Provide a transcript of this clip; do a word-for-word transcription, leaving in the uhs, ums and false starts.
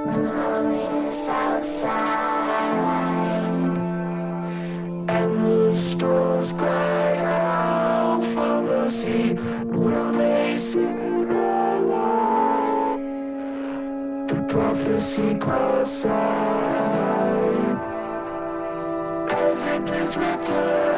the loneliness outside, and the stars cry out for mercy when they see the light. The prophecy cries out as it is written.